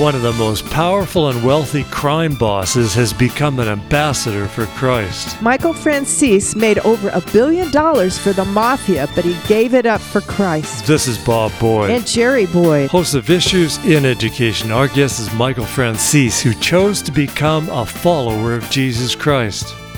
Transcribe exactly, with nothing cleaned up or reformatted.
One of the most powerful and wealthy crime bosses has become an ambassador for Christ. Michael Franzese made over a billion dollars for the mafia, but he gave it up for Christ. This is Bob Boyd. And Jerry Boyd. Host of Issues in Education. Our guest is Michael Franzese, who chose to become a follower of Jesus Christ.